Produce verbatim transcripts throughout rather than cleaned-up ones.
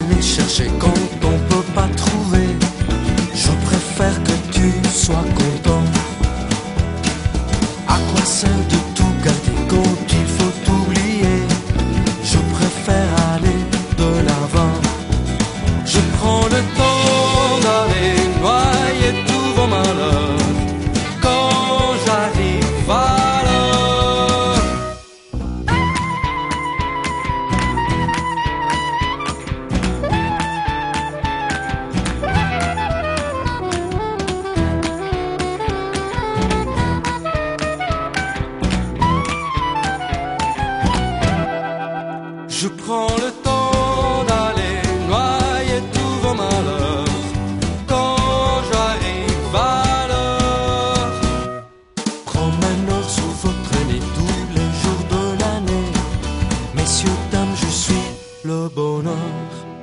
ni chercher quand on peut pas trouver. Je préfère que tu sois content. À quoi sert de tout garder quand il faut oublier? Je préfère aller de l'avant. Je prends le temps d'aller noyer tous vos malheurs. Quand j'arrive à l'heure, je prends le temps d'aller noyer tous vos malheurs. Quand j'arrive à l'heure, prends ma note sous votre nez tous les jours de l'année. Messieurs, dames, je suis le bonheur.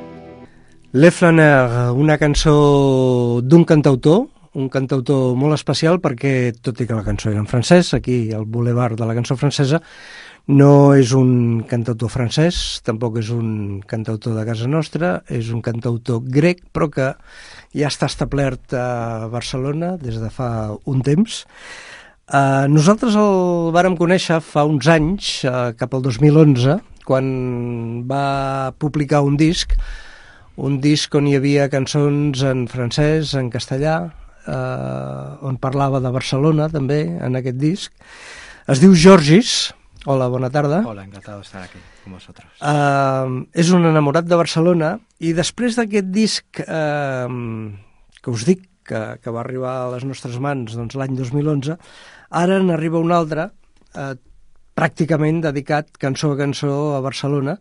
Le Flaneur, una cançó d'un cantautor, un cantautor molt especial perquè, tot i que la cançó era en francès, aquí al Boulevard de la cançó francesa, no és un cantautor francès, tampoc és un cantautor de casa nostra, és un cantautor grec, però que ja està establert a Barcelona des de fa un temps. Uh, nosaltres el vàrem conèixer fa uns anys, uh, cap al dos mil onze, quan va publicar un disc, un disc on hi havia cançons en francès, en castellà, uh, on parlava de Barcelona també, en aquest disc. Es diu Georgis. Hola, bona tarda. Hola, encantado de estar aquí con vosotros. Uh, és un enamorat de Barcelona i després d'aquest disc uh, que us dic que, que va arribar a les nostres mans doncs, l'any dos mil onze, ara n'arriba un altre uh, pràcticament dedicat cançó a cançó a Barcelona,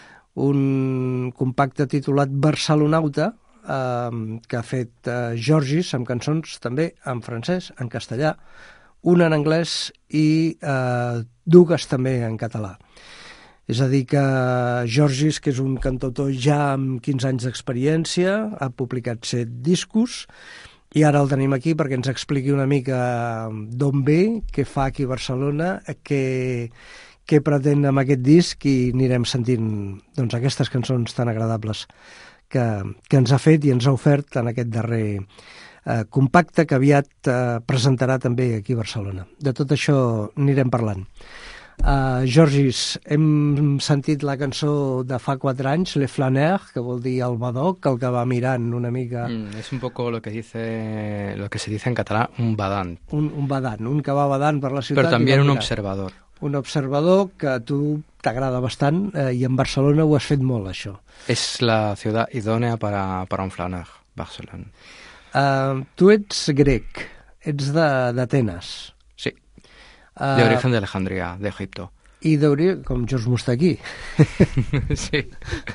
un compacte titulat Barcelonauta, uh, que ha fet uh, Georgis amb cançons també en francès, en castellà, una en anglès i eh, dues també en català. És a dir que Georgis, que és un cantautor ja amb quinze anys d'experiència, ha publicat set discos i ara el tenim aquí perquè ens expliqui una mica d'on ve, què fa aquí a Barcelona, què, què pretén amb aquest disc i anirem sentint doncs, aquestes cançons tan agradables que, que ens ha fet i ens ha ofert en aquest darrer Uh, compacte que aviat uh, presentarà també aquí a Barcelona. De tot això anirem parlant. Uh, Georgis, hem sentit la cançó de fa quatre anys, Le Flaneur, que vol dir el badoc, el que va mirant una mica... Mm, es un poco lo que dice, lo que se dice en catalán, un badant. Un, un badant, un que va badant per la ciutat. Però també un observador. Un observador que a tu t'agrada bastant eh, i en Barcelona ho has fet molt, això. Es la ciudad idónea para, para un flaneur, Barcelona. Uh, tu ets grec, ets d'Atenes. Sí, uh, de origen de Alejandría, de Egipto. I d'origen, com George Mustaquí. Sí.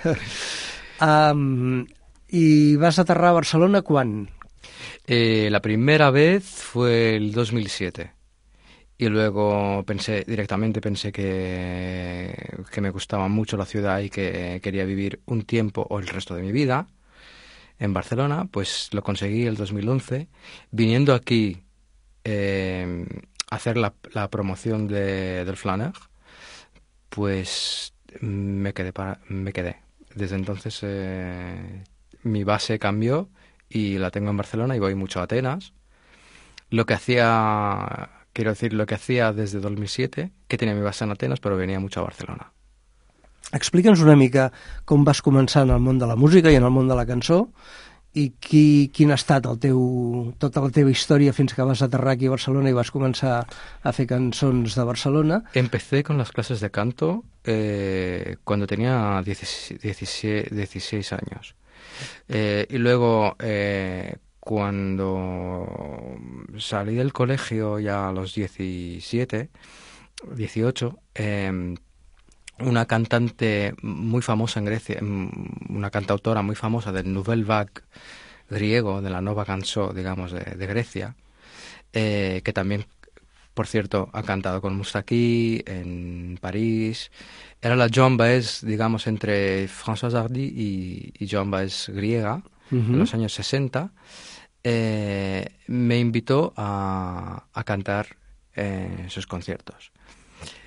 um, I vas aterrar a Barcelona quan? Eh, la primera vez fue el dos mil siete. Y luego pensé, directamente pensé que, que me gustaba mucho la ciudad y que quería vivir un tiempo o el resto de mi vida en Barcelona. Pues lo conseguí el dos mil once, viniendo aquí eh, a hacer la, la promoción de, del Flaneur, pues me quedé, para, me quedé. Desde entonces eh, mi base cambió y la tengo en Barcelona y voy mucho a Atenas. Lo que hacía, quiero decir, lo que hacía desde dos mil siete, que tenía mi base en Atenas, però venia mucho a Barcelona. Explica'ns una mica com vas començar en el món de la música i en el món de la cançó i qui, quin ha estat el teu, tota la teva història fins que vas aterrar aquí a Barcelona i vas començar a fer cançons de Barcelona. Empecé con las clases de canto eh, cuando tenía dieciséis años. Eh, y luego, eh, cuando salí del colegio ya a los diecisiete, dieciocho, eh, una cantante muy famosa en Grecia, una cantautora muy famosa del Nouvelle Vague griego, de la Nova Cançó, digamos, de, de Grecia, eh, que también, por cierto, ha cantado con Moustaki en París. Era la Joan Baez, digamos, entre Françoise Hardy y, y Joan Baez griega, uh-huh. en los años sesenta. Eh, me invitó a, a cantar en sus conciertos.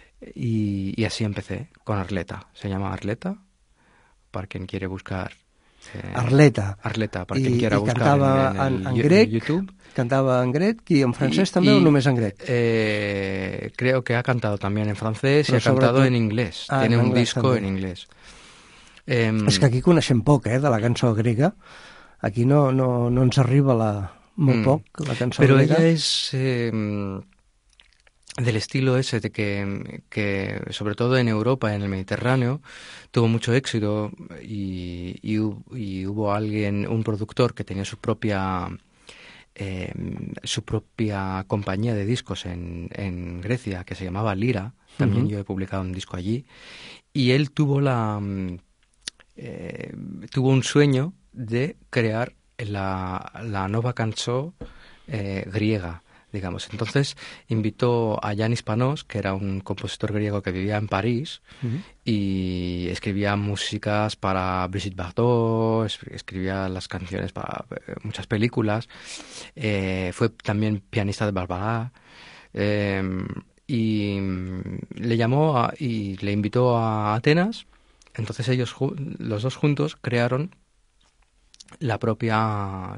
Y, y así empecé con Arleta. Se llama Arleta, para quien quiere buscar Eh, Arleta. Arleta, per I, quien quiera i buscar cantava en, en, en, en el, grec, YouTube. Cantava en grec i en francès y, també y, o només en grec? Eh, creo que ha cantado también en francés Però y ha cantado sobretot... en inglés. Ah, Tiene en un anglès, disco també. en inglés. Eh, És que aquí coneixem poc, eh, de la cançó grega. Aquí no, no, no ens arriba la, molt mm, poc, la cançó pero grega. ella es eh, del estilo ese de que, que, sobre todo en Europa, en el Mediterráneo, tuvo mucho éxito y, y, y hubo alguien, un productor que tenía su propia... Eh, su propia compañía de discos en, en Grecia, que se llamaba Lira. También uh-huh. yo he publicado un disco allí. Y él tuvo la eh, tuvo un sueño de crear la, la nueva canción eh, griega, digamos. Entonces invitó a Yanis Panos, que era un compositor griego que vivía en París, uh-huh. y escribía músicas para Brigitte Bardot, escribía las canciones para muchas películas, eh, fue también pianista de Barbara, eh, y le llamó a, y le invitó a Atenas. Entonces ellos, los dos juntos, crearon la propia,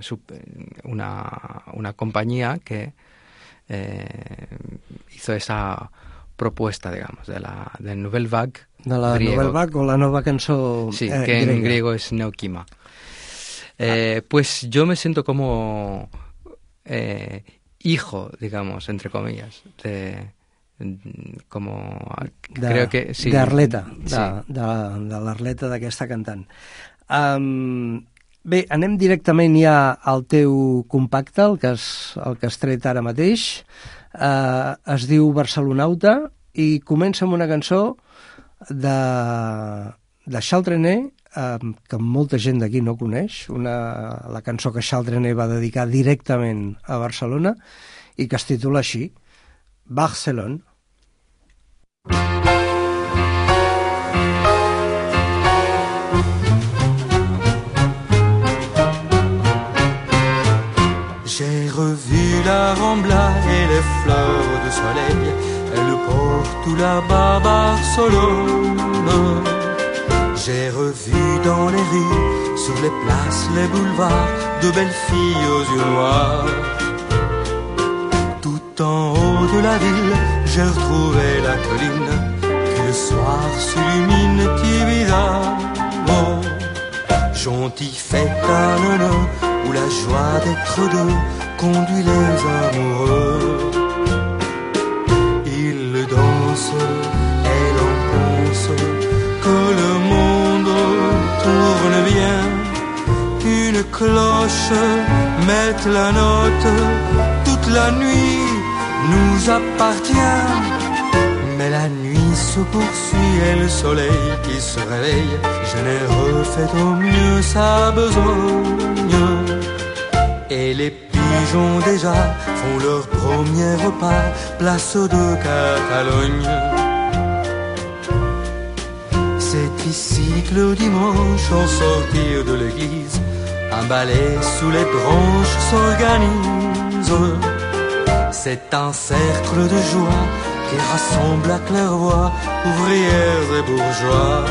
una, una compañía que eh, hizo esa propuesta, digamos, de la del Nouvelle Vague. De la griego. Nouvelle Vague o la nueva cançó Sí, eh, que grega. En griego es Neokima. Eh, ah. Pues yo me siento como eh, hijo, digamos, entre comillas, de... como de, creo que sí, d'Arleta, de, sí. de, de, de l'Arleta d'aquesta cantant. Um, bé, anem directament ja al teu compacte, el que has, el que has tret ara mateix. Uh, es diu Barcelonauta i comença amb una cançó de, de Charles Trenet, um, que molta gent d'aquí no coneix, una, la cançó que Charles Trenet va dedicar directament a Barcelona i que es titula així, Barcelone. J'ai revu la Rambla et les fleurs de soleil, elle porte tout là-bas Barcelone. J'ai revu dans les rues, sur les places, les boulevards, de belles filles aux yeux noirs. Tout en haut de la ville, j'ai retrouvé la colline qui le soir s'illumine Tibidabo. Gentille fête à Nono, où la joie d'être deux conduit les amoureux. Ils dansent et l'on pense que le monde tourne bien. Une cloche met la note, toute la nuit nous appartient. Mais la nuit se poursuit et le soleil qui se réveille, généreux fait au mieux sa besogne. Et les pigeons déjà font leur premier repas, place de Catalogne. C'est ici que le dimanche, au sortir de l'église, un ballet sous les branches s'organise. C'est un cercle de joie qui rassemble à claire-voix ouvrières et bourgeois.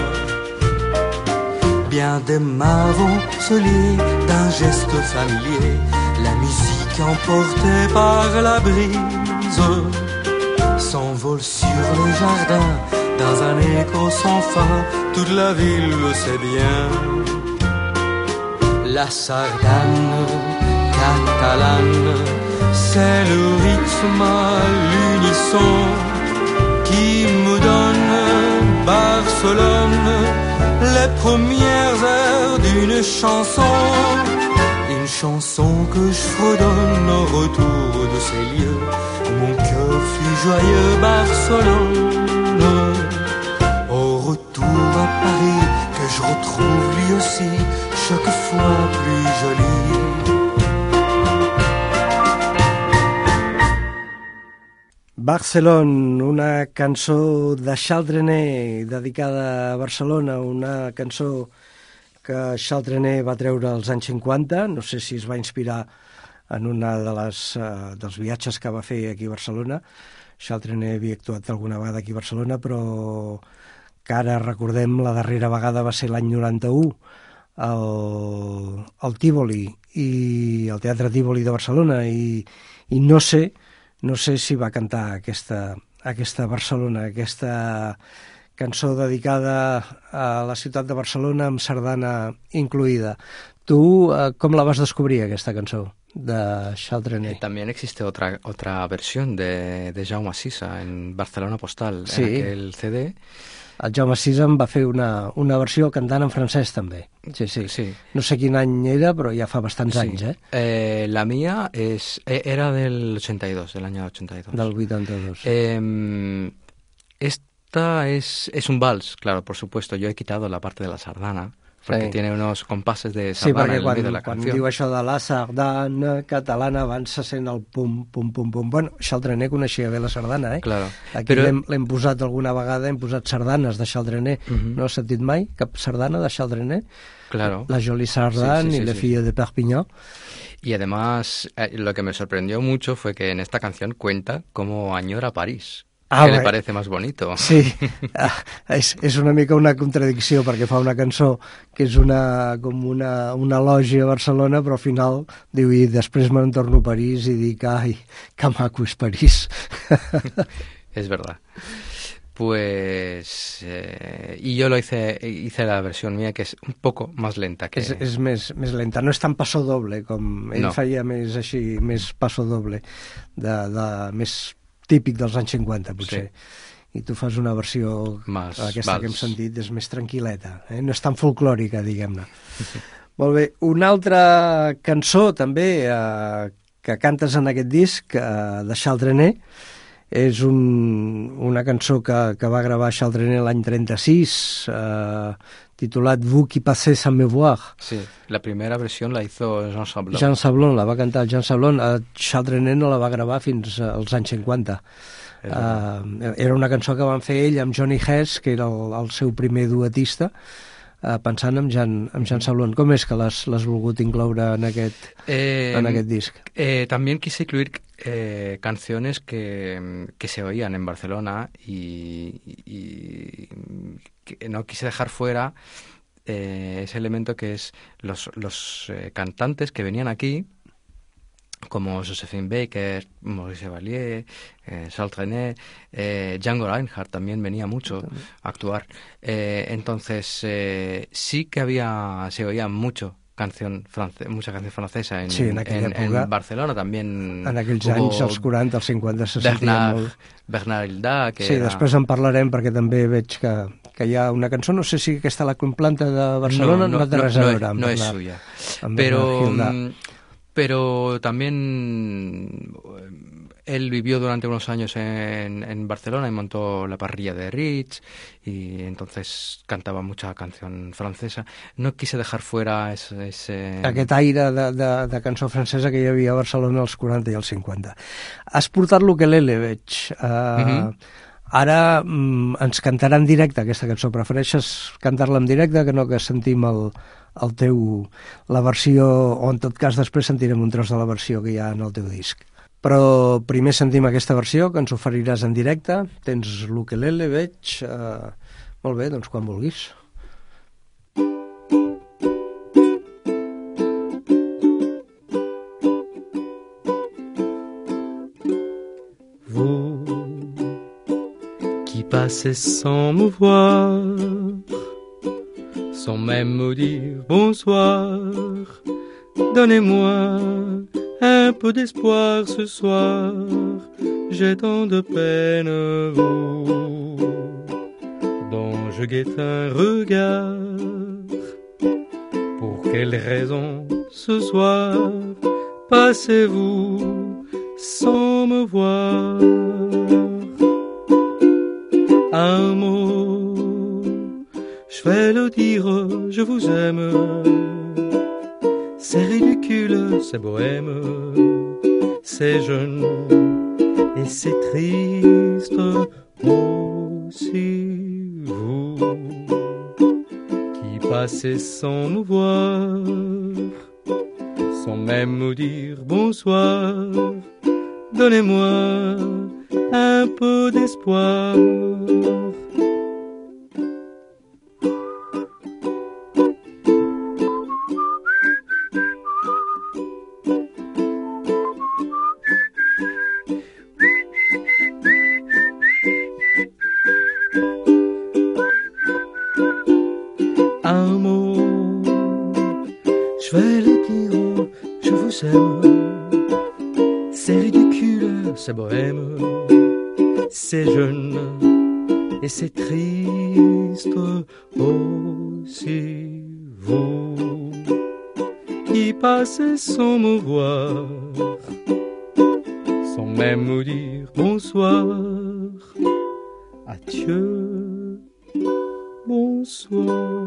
Bien des mains vont se lier d'un geste familier, la musique emportée par la brise s'envole sur les jardins dans un écho sans fin, toute la ville le sait bien. La sardane catalane, c'est le rythme à l'unisson qui me donne Barcelone, les premières heures d'une chanson. Une chanson que je fredonne au retour de ces lieux où mon cœur fut joyeux. Barcelone, au retour à Paris que je retrouve lui aussi chaque fois plus jolie. Barcelone, una cançó de Charles Trenet dedicada a Barcelona, una cançó que Charles Trenet va treure als anys cinquanta, no sé si es va inspirar en una de les, uh, dels viatges que va fer aquí a Barcelona. Charles Trenet havia actuat alguna vegada aquí a Barcelona, però que ara recordem la darrera vegada va ser l'any noranta-u, al, al Tívoli i al Teatre Tívoli de Barcelona i, i no sé no sé si va cantar aquesta, aquesta Barcelona, aquesta cançó dedicada a la ciutat de Barcelona amb sardana incluïda. Tu eh, com la vas descobrir, aquesta cançó de Charles Trenet? Eh, también existe otra otra versión de, de Jaume Sisa en Barcelona Postal, sí. En aquel C D. El Jaume Sisa en va fer una, una versió cantant en francès, també. Sí, sí, sí. No sé quin any era, però ja fa bastants sí. anys, eh? eh? La mía es, era del ochenta y dos, del año ochenta y dos. Del vuitanta-dos. Eh, esta es, es un vals, claro, por supuesto. Yo he quitado la parte de la sardana, porque sí. Tiene unos compases de sardana sí, en el quan, medio de la quan canción. diu això de la sardana catalana abans se sent el pum, pum, pum, pum. Bueno, Charles Trenet coneixia bé la sardana, eh? Claro. Aquí Però... l'hem posat alguna vegada, hem posat sardanes de Charles Trenet. Uh-huh. No has sentit mai cap sardana de Charles Trenet? Claro. La Jolie Sardane sí, sí, sí, y La sí. Fille de Perpignan. Y además, eh, lo que me sorprendió mucho fue que en esta canción cuenta cómo añora París. Ah, que le parece más bonito. Sí, ah, és, és una mica una contradicció perquè fa una cançó que és una, com una, una elogi a Barcelona, però al final diu, i després me'n torno a París i dic, ai, que maco és París. Es verdad. Pues eh, y yo lo hice hice la versión mía, que es un poco más lenta que... És, és més, més lenta, no és tan passo doble com ell no. Feia més així, més passo doble de, de, més típic dels anys cinquanta, potser. Sí. I tu fas una versió, Mas, aquesta vals. que hem sentit, és més tranquil·leta, eh? No és tan folclòrica, diguem-ne. Molt bé, una altra cançó també eh, que cantes en aquest disc eh, de Charles Trenet és un, una cançó que, que va gravar Charles Trenet l'any trenta-sis, eh, titulat Vous qui passez sans me voir. Sí, la primera versión la hizo Jean Sablon. Jean Sablon, la va cantar Jean Sablon. Uh, Charles Trenet no la va gravar fins als anys cinquanta. Uh, era una cançó que van fer ell amb Johnny Hess, que era el, el seu primer duetista, uh, pensant en Jean, en Jean Sablon. Com és que l'has volgut incloure en aquest, eh, en aquest disc? Eh, también quise incluir eh, canciones que, que se oían en Barcelona y, y que no quise dejar fuera eh, ese elemento que es los, los eh, cantantes que venían aquí, como Josephine Baker, Maurice Chevalier, eh, Charles Trenet, eh, Django Reinhardt también venía mucho a actuar. Eh, entonces eh, sí que había, se oía mucho canción france mucha canción francesa en, sí, en, en, en Barcelona también. En aquells anys, als quaranta, als cinquanta, se sentia Bernard, molt. Bernard Hilda, que sí, era... després en parlarem perquè també veig que, que hi ha una cançó, no sé si aquesta la Planta de Barcelona no, no, no té res no, a veure no, amb no Bernard, es suya. Amb Pero, pero también él vivió durante unos años en, en Barcelona y montó la parrilla de Ritz y entonces cantaba mucha canción francesa. No quise dejar fuera ese... ese... aquest aire de, de, de cançó francesa que hi havia a Barcelona als quaranta i als cinquanta. Has portat l'ukelele, veig. Uh, uh-huh. Ara mm, ens cantarà en directe aquesta cançó. Prefereixes cantar-la en directe que no que sentim el, el teu, la versió, o en tot cas després sentirem un tros de la versió que hi ha en el teu disc. Però primer sentim aquesta versió que ens oferiràs en directe. Tens l'ukelele, veig. Uh, molt bé, doncs quan vulguis. Vous qui passez sans me voir, sans même me dire bonsoir, donnez-moi un peu d'espoir ce soir, j'ai tant de peine, vous, dont je guette un regard. Pour quelle raison ce soir passez-vous sans me voir? Un mot, je vais le dire, je vous aime. C'est ridicule, c'est bohème, c'est jeune et c'est triste aussi. Vous qui passez sans me voir, sans même me dire bonsoir, donnez-moi un peu d'espoir. fais le tyran, je vous aime. C'est ridicule, c'est bohème, c'est jeune et c'est triste aussi. Vous qui passez sans me voir, sans même me dire bonsoir. Adieu, bonsoir.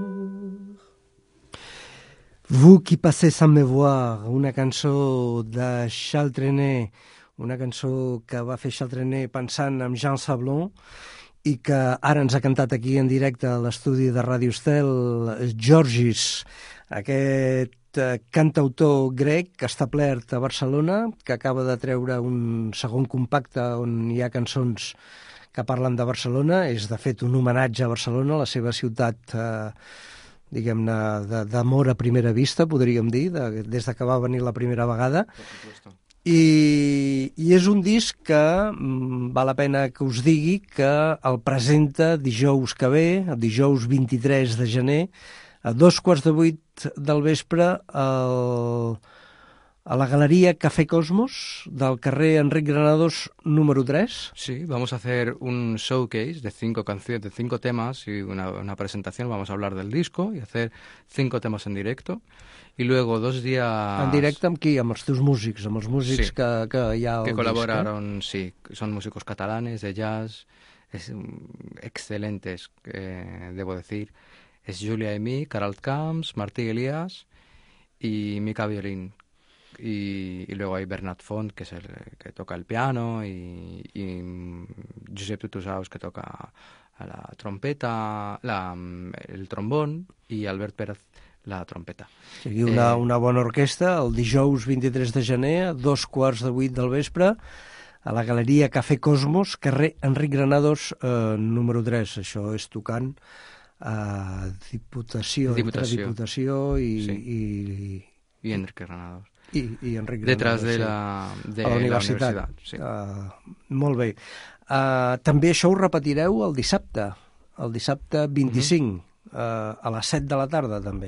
Vous qui passez sans me voir, una cançó de Charles Trenet, una cançó que va fer Charles Trenet pensant en Jean Sablon i que ara ens ha cantat aquí en directe a l'estudi de Ràdio Estel Georgis, aquest eh, cantautor grec establert a Barcelona, que acaba de treure un segon compacte on hi ha cançons que parlen de Barcelona. És de fet un homenatge a Barcelona, la seva ciutat eh, diguem-ne, d'amor a primera vista, podríem dir, de, des de que va venir la primera vegada. I, i és un disc que mm, val la pena que us digui que el presenta dijous que ve, el dijous vint-i-tres de gener, a dos quarts de vuit del vespre, al, a la Galeria Café Cosmos del carrer Enric Granados número tres. Sí, vamos a hacer un showcase de cinco canciones, de cinco temas y una, una presentación. Vamos a hablar del disco y hacer cinco temas en directo. Y luego dos días... En directe amb qui? Amb els teus músics, amb els músics sí, que, que hi ha al que disc, colaboraron, eh? sí, son músicos catalanes de jazz, es, excelentes, eh, debo decir. Es Julia Emi, Caralt Camps, Martí Elías y Mica Violín. Y, y luego hay Bernat Font, que es el que toca el piano, y, y Josep Tutusaus, que toca la trompeta, la, el trombón, y Albert Pérez, la trompeta. O sigui, una, eh, una bona orquestra, el dijous vint-i-tres de gener, a dos quarts de vuit del vespre, a la Galeria Café Cosmos, carrer Enric Granados, eh, número tres. Això és tocant a Diputació, Diputació. entre Diputació i... Sí. i, y Enric Granados. i, i Enric Granados. Detrás de sí. la, de a la la universitat. universitat. Sí. Uh, molt bé. Uh, també això ho repetireu el dissabte, el dissabte vint-i-cinc, uh-huh. uh, a les set de la tarda també.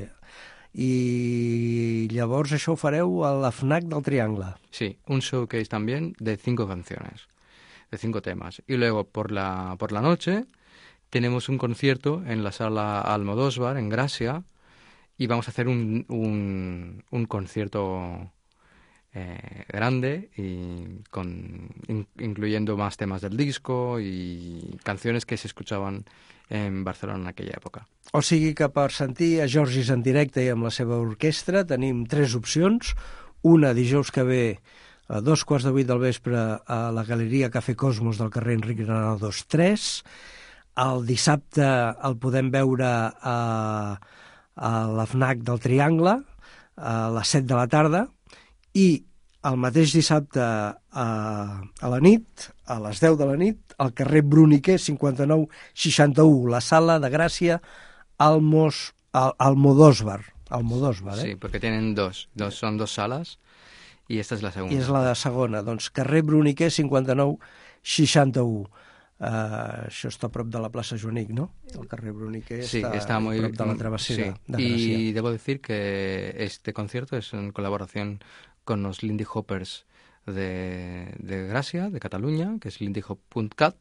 Y llavors això ho fareu a la FNAC del Triangle. Sí, un showcase también de cinco canciones, de cinco temas. Y luego por la, por la noche tenemos un concierto en la sala Almodóvar, en Gracia, y vamos a hacer un, un, un concierto eh, grande, y con, in, incluyendo más temas del disco y canciones que se escuchaban en Barcelona en aquella època. O sigui que per sentir a Georgis en directe i amb la seva orquestra tenim tres opcions. Una, dijous que ve a dos quarts de vuit del vespre a la Galeria Café Cosmos del carrer Enric Granados tres. El dissabte el podem veure a, a la FNAC del Triangle a les set de la tarda, i el mateix dissabte a, a la nit, a les deu de la nit, al carrer Bruniquer cinquanta-nou seixanta-u, la sala de Gràcia Almos, Al, Almodóvar. Almodóvar, eh? Sí, porque tienen dos, dos, son dos salas, y esta es la segunda. I és la segona, doncs, carrer Bruniquer cinquanta-nou seixanta-u. Uh, això està a prop de la plaça Joanic, ¿no? El carrer Bruniquer sí, està, está muy, a prop de la travessera sí. de Gràcia. Y debo decir que este concierto es en colaboración con los Lindy Hoppers de, de Gracia, de Cataluña, que es lindy hop punto cat,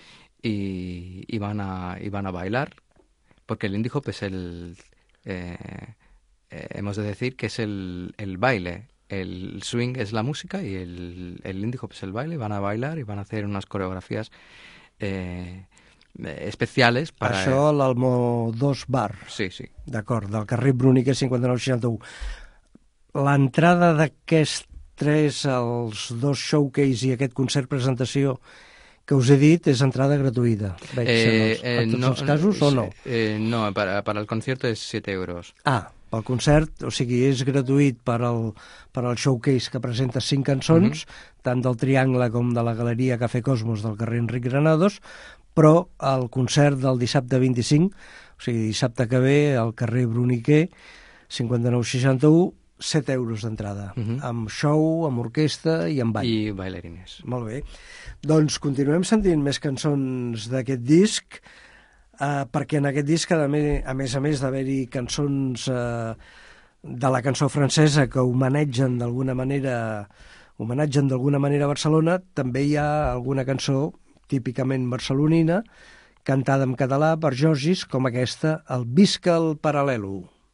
y, y, van a, y van a bailar, porque el Lindy Hop es el... Eh, eh, hemos de decir que es el, el baile. El swing es la música y el, el Lindy Hop es el baile. Van a bailar y van a hacer unas coreografías eh, especiales para... Això a l'Almodóvar. Sí, sí. D'acord, del carrer Bruniquer cinquanta-nou seixanta-u. L'entrada d'aquests tres, els dos showcase i aquest concert presentació que us he dit, és entrada gratuïta. Veig, Eh, en, els, eh, en tots no, els casos, o no? Eh, no, para, para el concierto es siete euros. Ah, pel concert, o sigui, és gratuït per al, per al showcase que presenta cinc cançons, uh-huh. tant del Triangle com de la Galeria Café Cosmos del carrer Enric Granados, però el concert del dissabte vint-i-cinc, o sigui, dissabte que ve, al carrer Bruniquer, cinquanta-nou seixanta-u, set euros d'entrada, uh-huh. amb show, amb orquestra i amb ball. I bailarines. Molt bé. Doncs continuem sentint més cançons d'aquest disc, eh, perquè en aquest disc, a més a més, d'haver-hi cançons eh, de la cançó francesa que homenatgen d'alguna manera homenatgen d'alguna manera a Barcelona, també hi ha alguna cançó típicament barcelonina, cantada en català per Georgis, com aquesta, el Visca el Paral·lelo.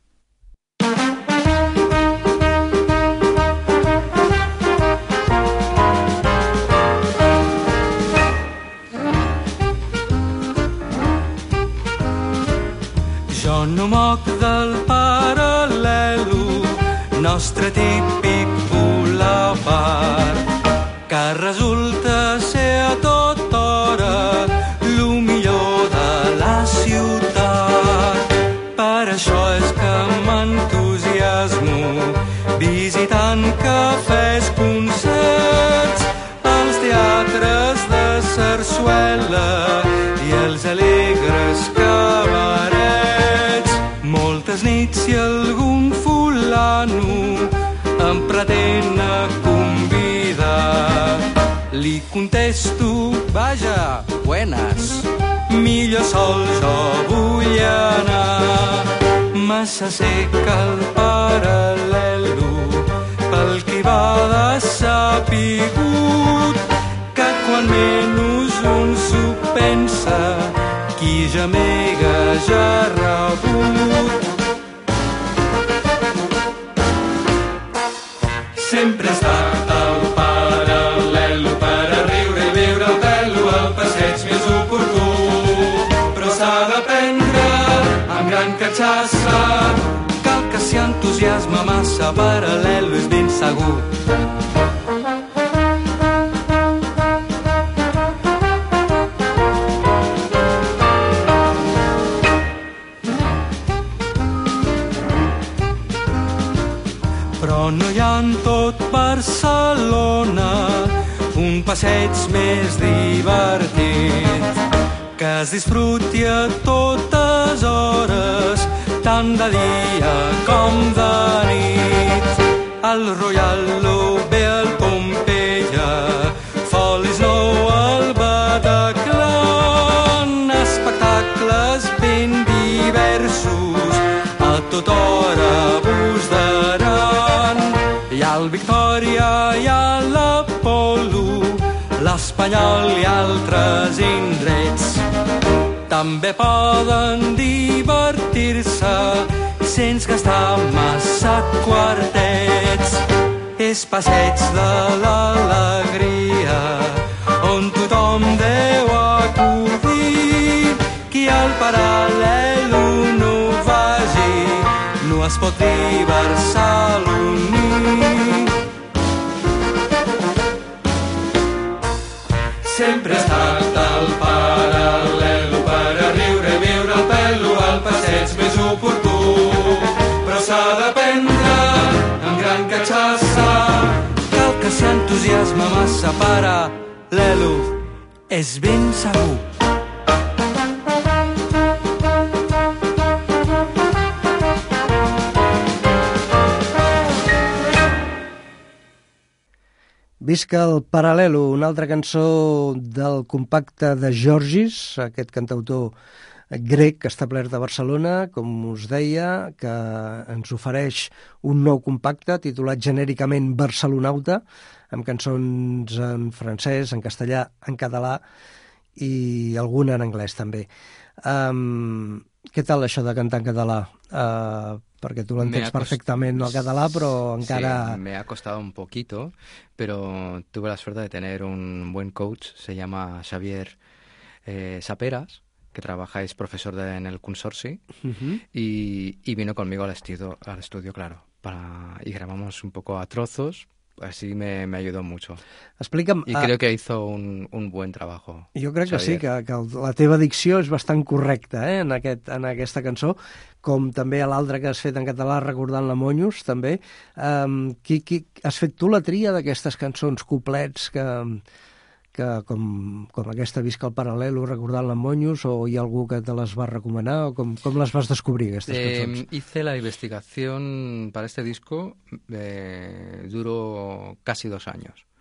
Jo no moc del paral·lelo, nostre típic boulevard, que resulta ser a tota hora lo millor de la ciutat. Per això és que m'entusiasmo visitant cafès, concerts, els teatres de sarsuela i els alegres cabarets. Moltes nits i algun fulano em pretén convidar. Li contesto, vaja, buenas, millor sol jo vull anar. Massa seca el paral·lelo pel qui va de sapigut, que quan menys un s'ho pensa, qui gemega ja ha rebut. Sempre està al paral·lelo per a riure i viure el pelo, el passeig més oportú. Però s'ha d'aprendre amb gran catxassa, cal que s'hi entusiasma massa, paral·lelo és ben segur. Però no hi ha en tot Barcelona un passeig més divertit, que es disfruti a totes hores, tant de dia com de nit. El Royal, l'Obe, el Pompeia, Follis Nou, el Bataclan, espectacles ben diversos, a tota hora vos daran. Hi ha el Victòria, hi ha l'Apolo, l'Espanyol i altres indrets. També poden divertir-se sense gastar massa quartets. És passeig de l'alegria on tothom deu acudir. Qui al paral·lelo no vagi no es pot dir barceloní. Sempre ha estat al paral·lelo per a riure i viure el pelo, el passeig més oportú. Però s'ha d'aprendre amb gran catxassa, cal que s'entusiasma massa, paral·lelo és ben segur. Visca el Paral·lelo, una altra cançó del compacte de Georgis, aquest cantautor grec establert a Barcelona, com us deia, que ens ofereix un nou compacte titulat genèricament Barcelonauta, amb cançons en francès, en castellà, en català i alguna en anglès també. Um, què tal això de cantar en català? Uh, porque tú lo entiendes perfectamente el catalán, pero encara... Sí, me ha costado un poquito, pero tuve la suerte de tener un buen coach, se llama Xavier eh, Saperas, que trabaja, es profesor de, en el Consorci, uh-huh. y, y vino conmigo al estudio, al estudio claro, para, y grabamos un poco a trozos. Así me, me ayudó mucho. Explica'm... I creo que hizo un, un buen trabajo. Jo crec que Xavier. sí, que, que la teva dicció és bastant correcta eh, en, aquest, en aquesta cançó, com també a l'altra que has fet en català, Recordant la Monyos, també. Um, qui, qui, has fet tu la tria d'aquestes cançons, couplets, que, que com, com aquesta Visca el Paral·lelo, Recordant la Monyos, o hi ha algú que te les va recomanar, o com, com les vas descobrir, aquestes eh, cançons? Hice la investigación para este disco, eh, duró casi dos años.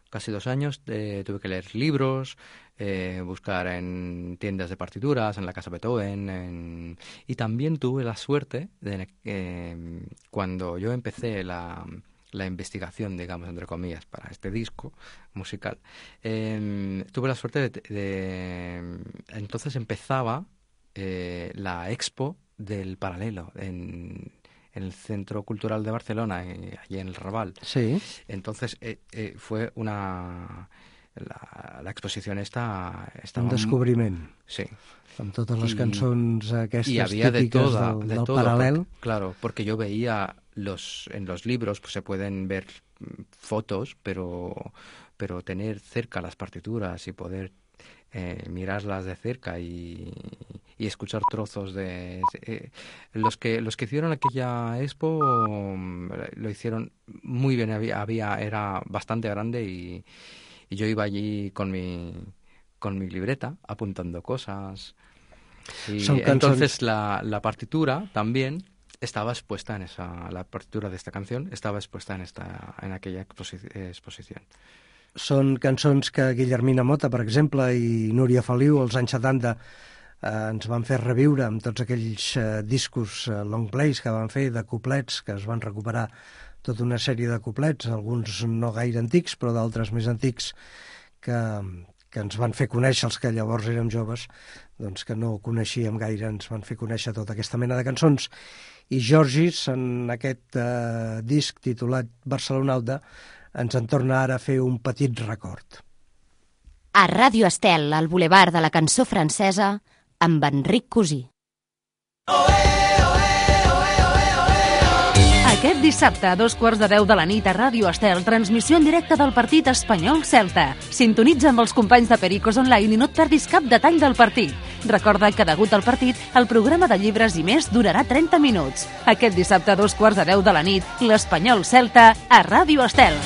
casi dos años, eh, tuve que leer libros, eh, buscar en tiendas de partituras, en la Casa Beethoven, en... y también tuve la suerte de eh, cuando yo empecé la, la investigación, digamos, entre comillas, para este disco musical, eh, tuve la suerte de... de entonces empezaba eh, la expo del Paralelo en... en el Centro Cultural de Barcelona, eh, allí en el Raval. Sí. Entonces eh, eh, fue una... La, la exposición esta... Estava un descobriment. Sí. Amb totes les I, cançons aquestes y había típiques de toda, del, de del todo, Paral·lel. Porque, claro, porque yo veía los en los libros, pues se pueden ver fotos, pero, pero tener cerca las partituras y poder Eh, mirarlas de cerca y, y escuchar trozos de eh, los que los que hicieron aquella expo um, lo hicieron muy bien. Había, había era bastante grande y, y yo iba allí con mi con mi libreta apuntando cosas y Son entonces la, la partitura también estaba expuesta en esa la partitura de esta canción estaba expuesta en esta en aquella exposi exposición. Són cançons que Guillermina Mota, per exemple, i Núria Feliu, als anys setanta, eh, ens van fer reviure amb tots aquells eh, discos eh, long plays que van fer de couplets, que es van recuperar tota una sèrie de couplets, alguns no gaire antics, però d'altres més antics, que, que ens van fer conèixer els que llavors érem joves, doncs que no coneixíem gaire, ens van fer conèixer tota aquesta mena de cançons. I Georgis, en aquest eh, disc titulat Barcelonauta, ens en torna ara a fer un petit record. A Ràdio Estel, al Boulevard de la Cançó Francesa, amb Enric Cosí. Aquest dissabte, a dos quarts de deu de la nit, a Ràdio Estel, transmissió en directe del partit Espanyol-Celta. Sintonitza amb els companys de Pericos Online i no et perdis cap detall del partit. Recorda que, degut al partit, el programa de llibres i més durarà trenta minuts. Aquest dissabte, a dos quarts de deu de la nit, l'Espanyol-Celta, a Ràdio Estel.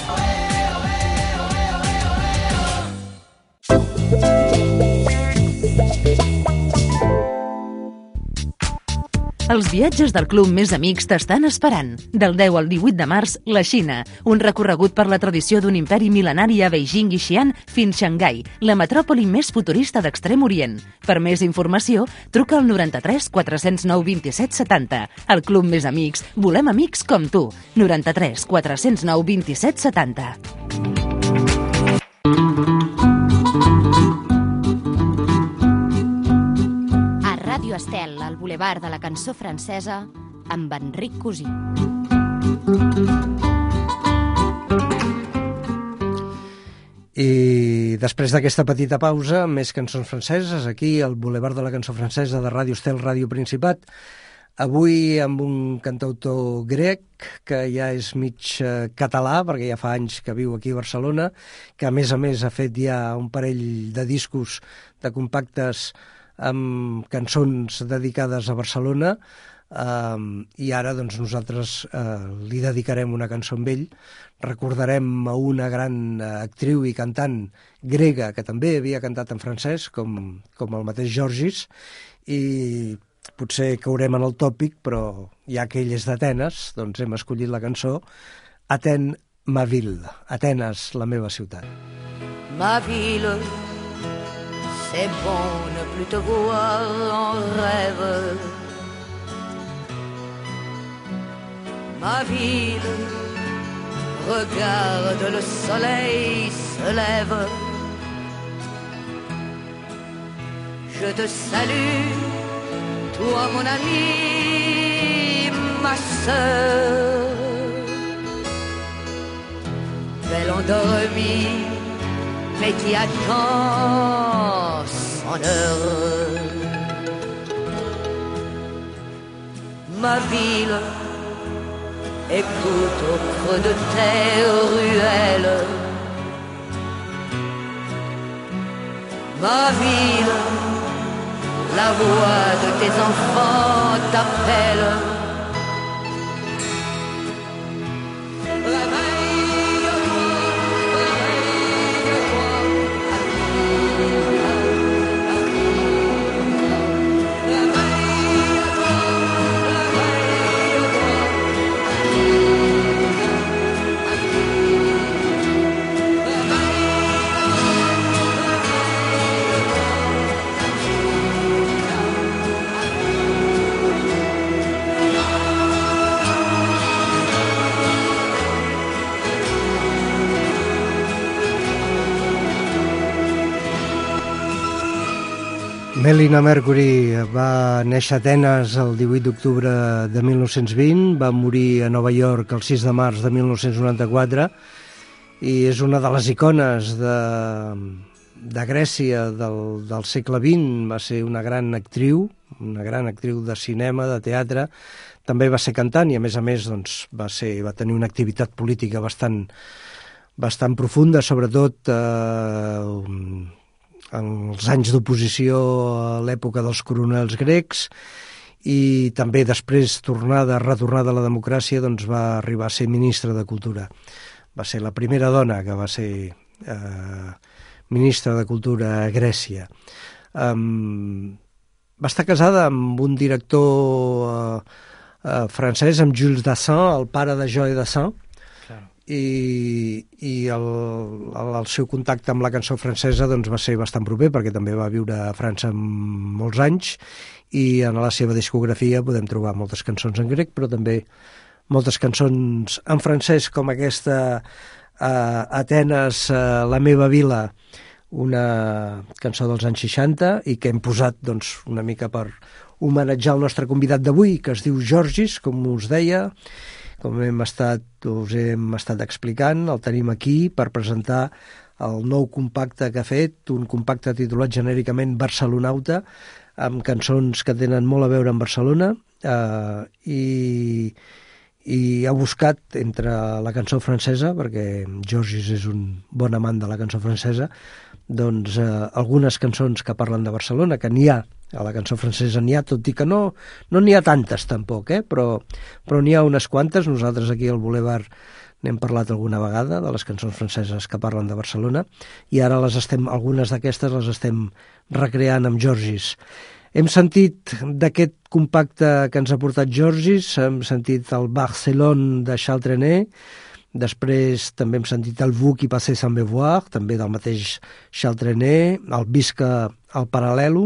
Els viatges del Club Més Amics t'estan esperant. Del deu al divuit de març, la Xina. Un recorregut per la tradició d'un imperi mil·lenari a Beijing i Xi'an fins Xangai, la metròpoli més futurista d'Extrem Orient. Per més informació, truca al noranta-tres quatre-cents nou vint-i-set setanta. El Club Més Amics, volem amics com tu. noranta-tres quatre-cents nou vint-i-set setanta. Ràdio Estel, al Boulevard de la Cançó Francesa, amb Enric Cosí. I després d'aquesta petita pausa, més cançons franceses, aquí al Boulevard de la Cançó Francesa de Ràdio Estel, Ràdio Principat, avui amb un cantautor grec que ja és mig català, perquè ja fa anys que viu aquí a Barcelona, que a més a més ha fet ja un parell de discos de compactes amb cançons dedicades a Barcelona, um, i ara doncs, nosaltres uh, li dedicarem una cançó amb ell. Recordarem a una gran actriu i cantant grega que també havia cantat en francès, com, com el mateix Georgis, i potser caurem en el tòpic, però ja que ell és d'Atenes, doncs hem escollit la cançó Athènes, ma ville, Atenes, la meva ciutat. Ma ville, c'est bon ne plus te voir en rêve. Ma ville, regarde le soleil se lève. Je te salue, toi mon ami, ma sœur. Belle endormie, mais qui attend son heure. Ma ville, écoute au creux de tes ruelles. Ma ville, la voix de tes enfants t'appelle. Melina Mercury va néixer a Atenes el divuit d'octubre de mil nou-cents vint, va morir a Nova York el sis de març de mil nou-cents noranta-quatre i és una de les icones de, de Grècia del, del segle vint. Va ser una gran actriu, una gran actriu de cinema, de teatre, també va ser cantant i a més a més doncs, va, ser, va tenir una activitat política bastant, bastant profunda, sobretot eh, en els anys d'oposició a l'època dels coronels grecs, i també després, tornada, retornada a la democràcia, doncs va arribar a ser ministra de Cultura. Va ser la primera dona que va ser eh, ministra de Cultura a Grècia. Um, va estar casada amb un director eh, eh, francès, amb Jules Dassin, el pare de Joy Dassin, i, i el, el, el seu contacte amb la cançó francesa doncs, va ser bastant proper, perquè també va viure a França molts anys, i en la seva discografia podem trobar moltes cançons en grec, però també moltes cançons en francès, com aquesta uh, Atenes, uh, la meva vila, una cançó dels anys seixanta, i que hem posat doncs, una mica per homenatjar el nostre convidat d'avui, que es diu Georgis, com us deia. Com hem estat, us hem estat explicant, el tenim aquí per presentar el nou compacte que ha fet, un compacte titulat genèricament Barcelonauta, amb cançons que tenen molt a veure amb Barcelona, eh, i, i ha buscat entre la cançó francesa, perquè Georgis és un bon amant de la cançó francesa, doncs eh, algunes cançons que parlen de Barcelona, que n'hi ha, a la cançó francesa n'hi ha, tot i que no no n'hi ha tantes tampoc, eh? però, però n'hi ha unes quantes. Nosaltres aquí al Boulevard n'hem parlat alguna vegada de les cançons franceses que parlen de Barcelona, i ara les estem, algunes d'aquestes les estem recreant amb Georgis. Hem sentit d'aquest compacte que ens ha portat Georgis, hem sentit el Barcelone de Charles Trenet, després també hem sentit el Vous qui passez sans me voir, també del mateix Charles Trenet, el Visca al Paral·lelo,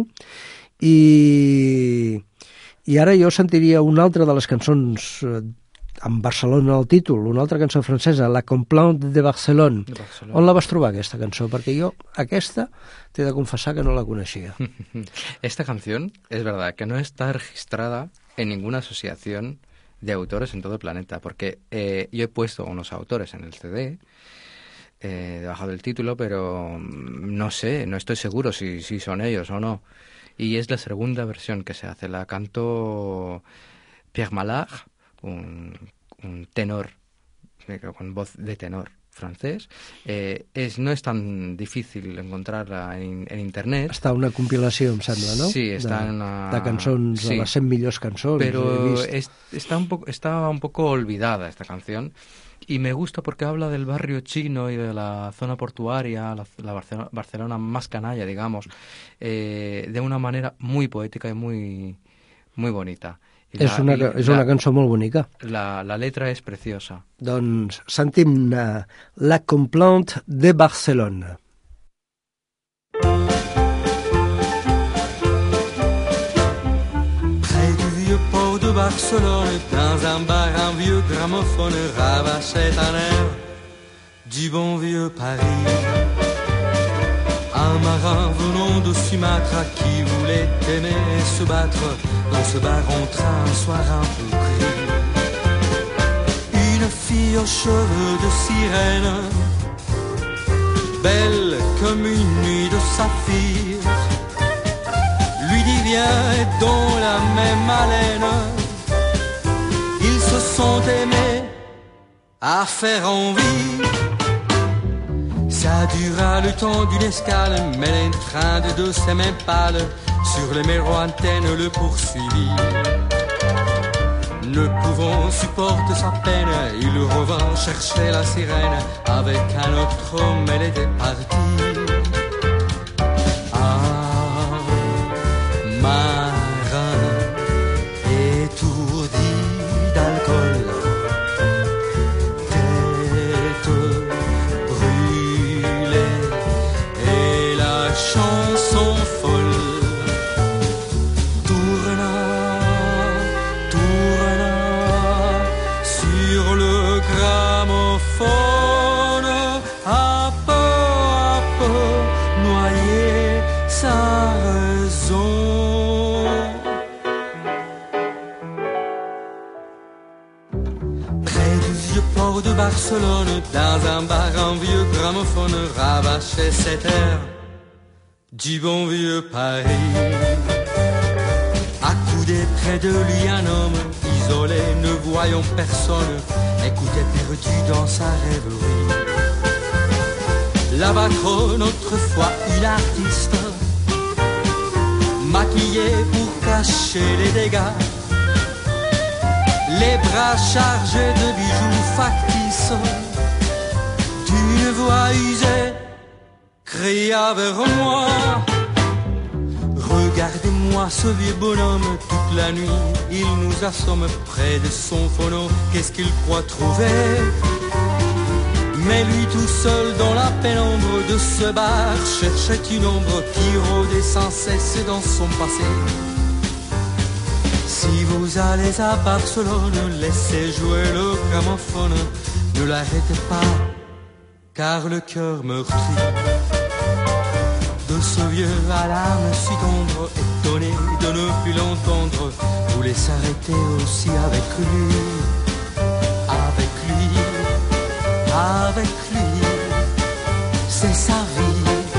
i, i ara jo sentiria una altra de les cançons eh, amb Barcelona al títol, una altra cançó francesa, La Complainte de Barcelone. de Barcelona. On la vas trobar, aquesta cançó? Perquè jo aquesta t'he de confessar que no la coneixia. Esta canción es verdad que no está registrada en ninguna asociación de autores en todo el planeta, porque eh, yo he puesto unos autores en el C D eh, debajo del título, pero no sé, no estoy seguro si, si son ellos o no. Y es la segunda versión que se hace. La cantó Pierre Malard, un, un tenor, con voz de tenor francés. Eh, és, no és tan difícil encontrarla en, en internet. Està una compilació, em sembla, no? Sí, està de, en una... de cançons, sí, de les cent millors cançons. Pero es, está, un poco, está un poco olvidada esta canción. Y me gusta porque habla del barrio chino y de la zona portuaria, la, la Barcelona, Barcelona más canalla, digamos, eh, de una manera muy poética y muy, muy bonita. I és una, és una cançó molt bonica. La, la letra és preciosa. Doncs sentim uh, La Complainte de Barcelone. Près du vieux port de Barcelone, dans un bar, un vieux gramophone rabâchait un air du bon vieux Paris. Un marin venant de Sumatra qui voulait aimer et se battre dans ce bar entra un soir un peu gris. Une fille aux cheveux de sirène, belle comme une nuit de saphir, lui dit viens et dans la même haleine, ils se sont aimés à faire envie. Ça dura le temps d'une escale, mais l'entrain de deux ces mêmes pâles sur les méro-antennes le poursuivit. Ne pouvant supporter sa peine, il revint chercher la sirène. Avec un autre homme, elle était partie. Ah, marin, étourdi d'alcool, chanson folle tourna, tourna sur le gramophone, à peu à peu noyer sa raison. port de Barcelone, dans un bar, un vieux gramophone rabâchait cet air du bon vieux Paris. Accoudé près de lui un homme isolé, ne voyant personne, écoutait perdu dans sa rêverie. La patronne, autrefois une artiste, maquillée pour cacher les dégâts, les bras chargés de bijoux factices, d'une voix usée, cria vers moi: regardez-moi ce vieux bonhomme, toute la nuit il nous assomme près de son phono. Qu'est-ce qu'il croit trouver? Mais lui tout seul dans la pénombre de ce bar cherchait une ombre qui rôdait sans cesse dans son passé. Si vous allez à Barcelone, laissez jouer le gramophone, ne l'arrêtez pas, car le cœur meurtri de ce vieux à l'âme si tendre, étonné de ne plus l'entendre, voulait s'arrêter aussi avec lui, avec lui, avec lui, c'est sa vie.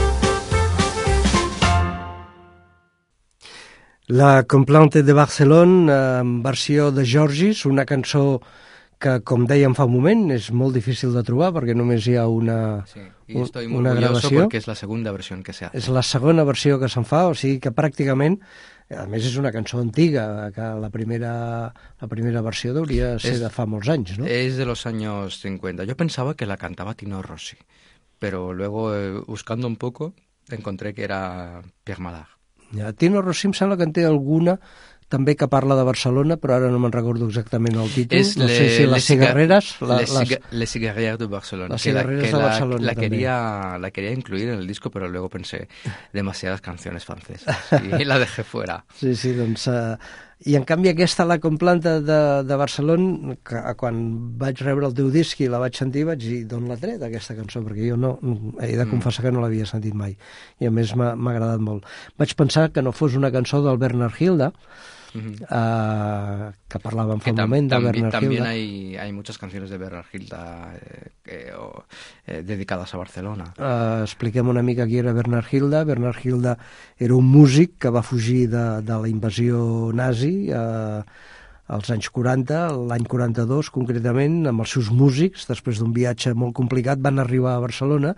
La Complainte de Barcelone, en versió de Georgis, una cançó que, com dèiem fa un moment, és molt difícil de trobar perquè només hi ha una, sí, y estoy muy una orgulloso gravació. porque es la segunda versión que se hace. És la segona versió que se'n fa, o sigui que pràcticament, a més és una cançó antiga, que la primera, la primera versió hauria de ser Es- de fa molts anys, no? Es de los años cincuenta. Yo pensaba que la cantaba Tino Rossi, pero luego, eh, buscando un poco, encontré que era Pierre Malard. Ja, Tino Rossi em sembla que en té alguna també que parla de Barcelona, però ara no me'n recordo exactament el títol. Es no le- sé si les les cigarreres... ciga- La, les les, ciga- Les cigarreras de Barcelona. Las que la- cigarreras que de la- Barcelona La también. quería, la quería incluir en el disco, pero luego pensé demasiadas canciones francesas y la dejé fuera. Sí, sí, doncs... Uh, I en canvi aquesta, la Complainte de, de Barcelona, que quan vaig rebre el teu disc i la vaig sentir, vaig dir, d'on l'ha tret aquesta cançó? Perquè jo no, he de confessar que no l'havia sentit mai. I a més m'ha m'ha agradat molt. Vaig pensar que no fos una cançó del Bernard Hilda, Ujú. uh, que parlàvem fa Que un tam- moment de tambi- Bernard también Hilda. hay, hay muchas canciones de Bernard Hilda eh, que- o, eh, dedicadas a Barcelona. Uh, expliquem una mica qui era Bernard Hilda. Bernard Hilda era un músic que va fugir de, de la invasió nazi uh, als anys quaranta, l'any quaranta-dos concretament, amb els seus músics, després d'un viatge molt complicat, van arribar a Barcelona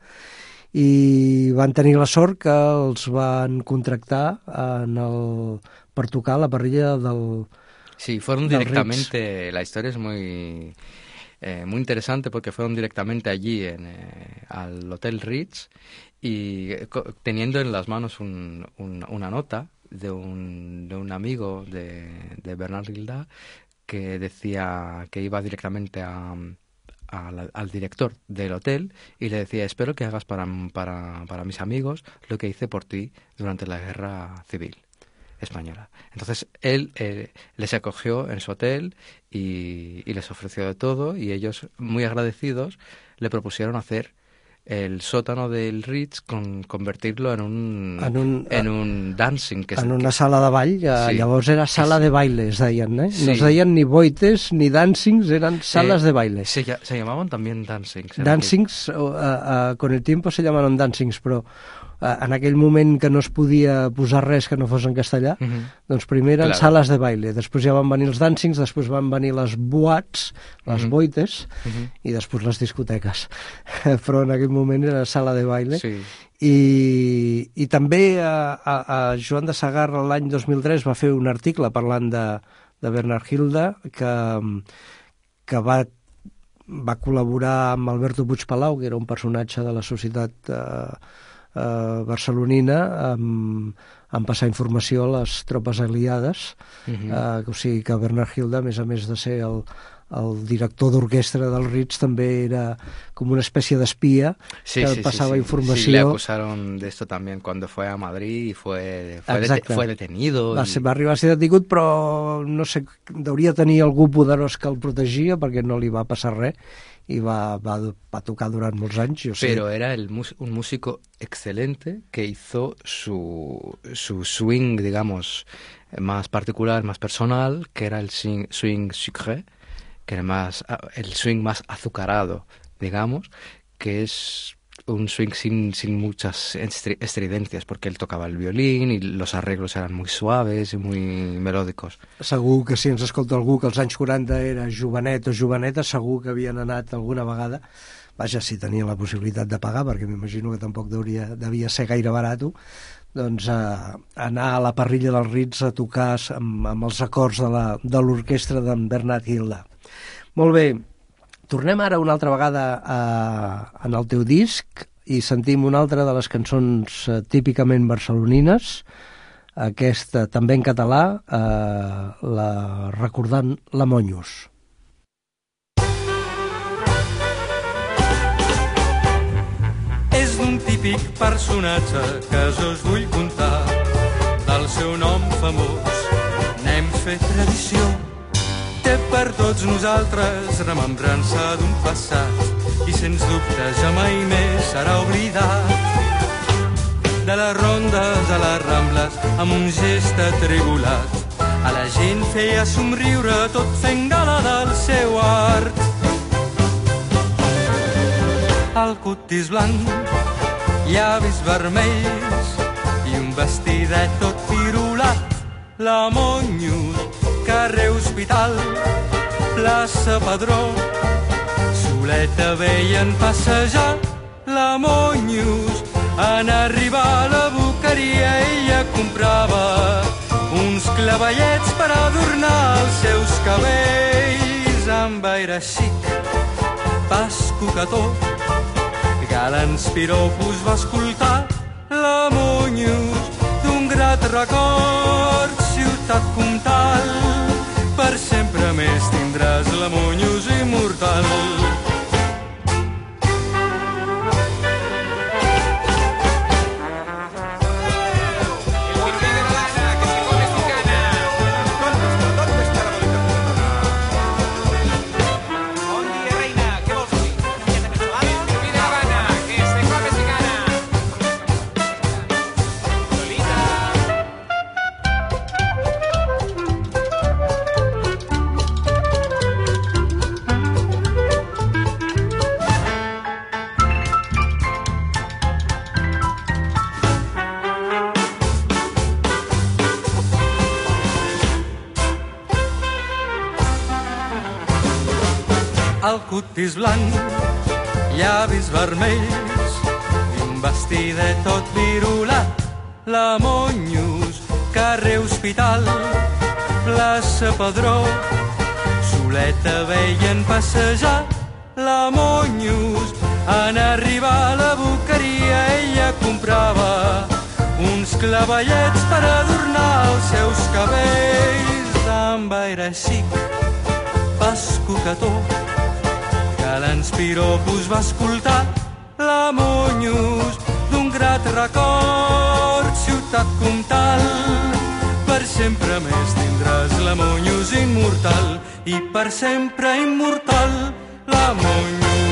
i van tenir la sort que els van contractar en el, per tocar a la parrilla del... Sí, fueron del directamente, la historia es muy, eh, muy interesante porque fueron directamente allí en, eh, al Hotel Ritz y eh, co- teniendo en las manos un- un- una nota de un, de un amigo de, de Bernard Hilda que decía que iba directamente a, a la- al director del hotel y le decía: espero que hagas para, para, para mis amigos lo que hice por ti durante la guerra civil española. Entonces él eh, les acogió en su hotel y, y les ofreció de todo, y ellos, muy agradecidos, le propusieron hacer el sótano del Ritz, con convertirlo en un, En un- en un dancing. Que es- en una sala de ball, que Sí. llavors era sala Sí. de baile, es deien, eh? Sí. No es deien ni boites ni dancings, eren salas eh, de baile. Se, lla- se llamaban también dancings. eran Dancings, uh, uh, con el tiempo se llamaron dancings, però uh, en aquell moment que no es podia posar res que no fos en castellà, Ujú. doncs primer eren Claro. sales de baile, després ja van venir els dancings, després van venir les boats, les Ujú. boites, Ujú. i després les discoteques. Però en aquell moment era sala de baile. Sí. I, i també a, a, a Joan de Sagarra l'any dos mil tres va fer un article parlant de, de Bernard Hilda que, que va, va col·laborar amb Alberto Puigpalau, que era un personatge de la societat eh, eh, barcelonina, amb, amb passar informació a les tropes aliades. Ujú. eh, o sigui que Bernard Hilda, a més a més de ser el, el director d'orquestra del Ritz, també era com una espècie d'espia Sí, que sí, sí, pasaba sí. información. Sí, le acusaron de esto también cuando fue a Madrid y fue, fue, dete- Exacte. fue detenido. Va, y- ser, va arribar a ser detingut, però no sé, hauria de tenir algú poderós que el protegia perquè no li va passar res i va, va, va tocar durant molts anys. Jo sé. Pero era el mus- un músico excelente que hizo su, su swing, digamos, más particular, más personal, que era el swing, swing sucré, que era más, el swing más azucarado, digamos, que es un swing sin, sin muchas estri- estridencias, porque él tocava el violín i los arreglos eran muy suaves i muy melòdicos. Segur que si ens escolta algú que als anys quaranta era jovenet o joveneta, segur que havien anat alguna vegada, vaja, si tenien la possibilitat de pagar, perquè m'imagino que tampoc deuria, devia ser gaire barat, doncs a, anar a la parrilla dels Ritz a tocar amb, amb els acords de la, de l'orquestra d'en Bernat Hilda. Molt bé, tornem ara una altra vegada a, en el teu disc i sentim una altra de les cançons eh, típicament barcelonines, aquesta també en català, eh, la recordant la Monyos. És d'un típic personatge que jo us vull contar, del seu nom famós n'hem fet tradició. Té per tots nosaltres remembrança d'un passat i sens dubte ja mai més serà oblidat. De les rondes a les Rambles amb un gest atribulat, a la gent feia somriure tot fent gala del seu art. El cutis blanc, llavis vermells i un vestidet tot pirulat. La Monyos, carrer Hospital, plaça Padró, soleta veien passejar. La Monyos, en arribar a la boqueria ella comprava uns clavallets per adornar els seus cabells amb aire xic, pas coquetó, galants piropos va escoltar. La Monyos, d'un grat record, ciutat comtal, per sempre més tindràs la Monyos immortal. El cutis blanc, llavis vermells i un vestidet tot virulat. La Monyos, carrer Hospital, plaça Padró, soleta veien passejar. La Monyos, en arribar a la boqueria ella comprava uns clavallets per adornar els seus cabells amb aire xic, pas coquetó, galants piropos va escoltar. La Monyos, d'un grat record, ciutat comtal, per sempre més tindràs la Monyos immortal. I per sempre immortal la Monyos.